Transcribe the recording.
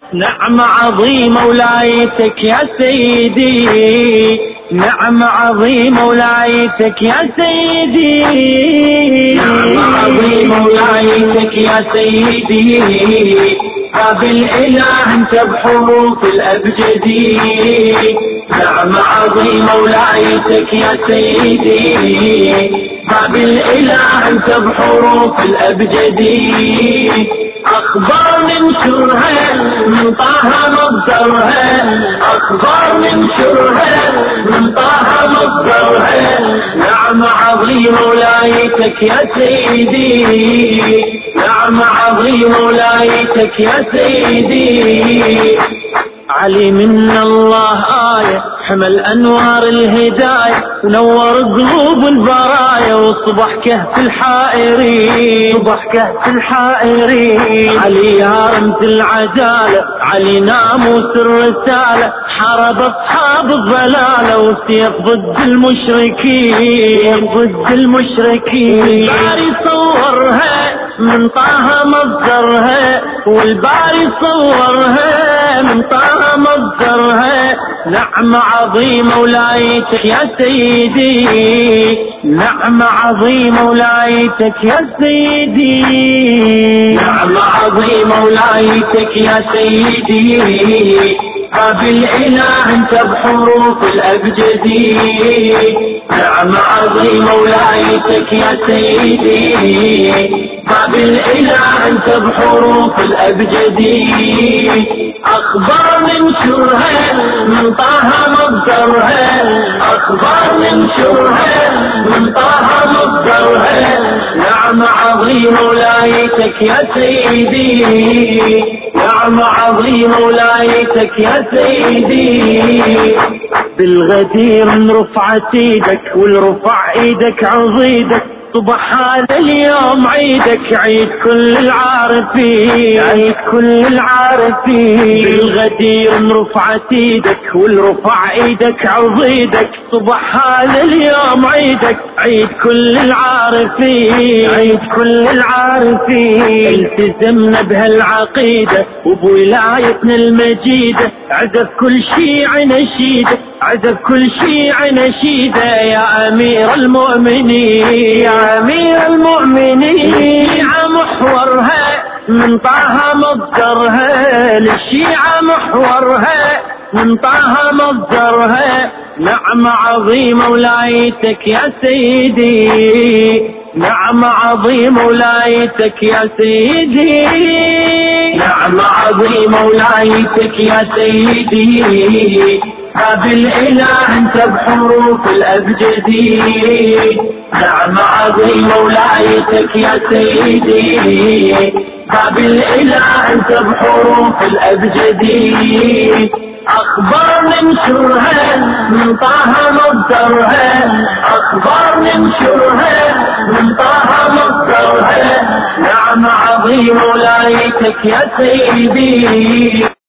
نعم عظيم ولايتك يا سيدي، نعم عظيم ولايتك يا سيدي، نعم عظيم ولايتك يا سيدي، باب الإله انت بحروف الأبجدي. نعم عظيم ولايتك يا سيدي، باب الإله انت بحروف الأبجدي. أخبار ننشرها من طه مصدرها، أخبار ننشرها من طه مصدرها. نعم عظيم ولايتك يا سيدي، نعم عظيم ولايتك يا سيدي. علي من الله آية حمل أنوار الهداية، ونور قلوب البرايا، وصبح كهف الحائرين، صبح كهف الحائرين. علي يا رمز العدالة، علي ناموس الرسالة، حارب أصحاب الضلالة، وسيف ضد المشركين، ضد المشركين. الباري صورها من طه مصدرها، والباري صورها من طه مصدرها. نعم عظيم ولايتك يا سيدي، نعم عظيم ولايتك يا سيدي، نعم عظيم ولايتك يا سيدي، باب الإله انت بحروف الأبجدي. نعم عظيم ولايتك يا سيدي، باب الإله انت بحروف الأبجدي. أخبار ننشرها من طه مصدرها، أخبار ننشرها من طه مصدرها. نعم عظيم ولايتك يا سيدي، نعم عظيم ولايتك يا سيدي. بالغدير رفعت ايدك، والرفع ايدك عضيدك، صبح هذا اليوم عيدك، عيد كل العارفين، عيد كل العارفين. بالغدير رفعت ايدك، والرفع ايدك عضيدك، صبح هذا اليوم عيدك، عيد كل العارفين، عيد كل العارفين. التزمنا بهالعقيدة وبولايتنا المجيدة، عزف كل شيع نشيدة، عزف كل شيع نشيدة. يا أمير المؤمنين، يا أمير المؤمنين. الشيعة محورها من طه مصدرها، للشيعة محورها من طه مصدرها. نعم عظيم ولايتك يا سيدي، نعم عظيم ولايتك يا سيدي، نعم عظيم ولايتك يا سيدي، باب الإله انت بحروف الأبجدي. نعم عظيم ولايتك يا سيدي، باب الإله انت بحروف الأبجدي. أخبار ننشرها من طه مصدرها، أخبار ننشرها من طه مصدرها. نعم عظيم ولايتك يا سيدي.